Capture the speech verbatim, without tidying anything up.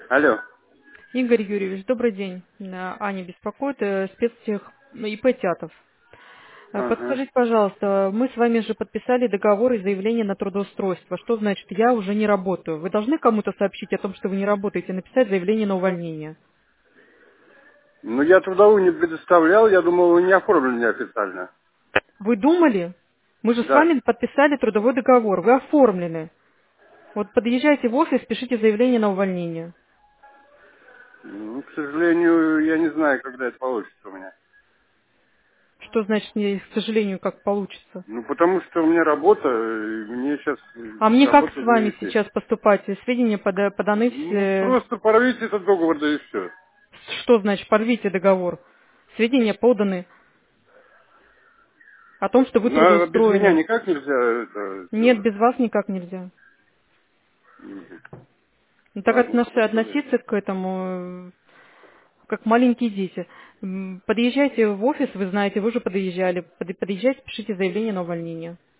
Алло. Игорь Юрьевич, добрый день. Э, Аня беспокоит, э, спецтех И П Тятов. Э, Ага. Подскажите, пожалуйста, мы с вами же подписали договор и заявление на трудоустройство. Что значит, я уже не работаю? Вы должны кому-то сообщить о том, что вы не работаете, написать заявление на увольнение. Ну, я трудовую не предоставлял, я думал, вы не оформлены официально. Вы думали? Мы же с Да. вами подписали трудовой договор, вы оформлены. Вот подъезжайте в офис, пишите заявление на увольнение. Ну, к сожалению, я не знаю, когда это получится у меня. Что значит, не, к сожалению, как получится? Ну, потому что у меня работа, и мне сейчас А мне как работу с вами завести. сейчас поступать? Сведения пода- поданы Ну, все. просто порвите этот договор, да и все. Что значит порвите договор? Сведения поданы о том, что вы Ну, а без меня трудоустроены. никак нельзя это Нет, сделать. без вас никак нельзя. Мгм. Ну, так Ладно, относ- хорошо. Да. относиться к этому, э, как маленькие дети. М, Подъезжайте в офис, вы знаете, вы уже подъезжали. Под- Подъезжайте, пишите заявление на увольнение.